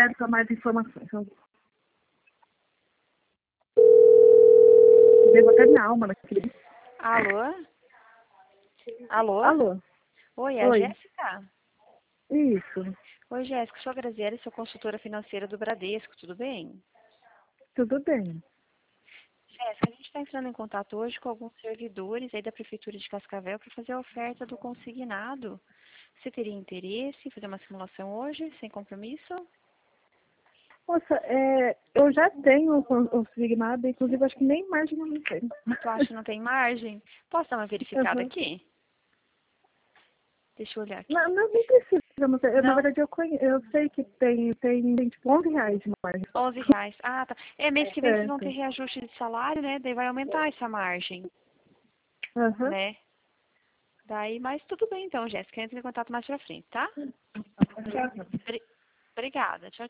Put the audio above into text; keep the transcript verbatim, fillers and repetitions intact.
acesso a mais informações. Devo até minha alma naquele. Alô? Alô? Alô? Oi, é a Oi. Jéssica? Isso. Oi, Jéssica, sou a Graziela, sou consultora financeira do Bradesco, tudo bem? Tudo bem. Jéssica, a gente está entrando em contato hoje com alguns servidores aí da Prefeitura de Cascavel para fazer a oferta do consignado. Você teria interesse em fazer uma simulação hoje, sem compromisso? Nossa, é, eu já tenho o, o signado, inclusive acho que nem margem eu não tenho. Tu acha que não tem margem? Posso dar uma verificada Uhum. aqui? Deixa eu olhar aqui. Não, não, não precisa. Não sei. Eu, na Não? verdade, eu, conhe... eu sei que tem, tem, tem tipo onze reais de margem. onze reais. Ah, tá. É, mês que vem vocês vão ter Certo. reajuste de salário, né? Daí vai aumentar essa margem, Aham. né? Daí, mas tudo bem então, Jéssica. Entra em contato mais pra frente, tá? Bri- Obrigada. Tchau,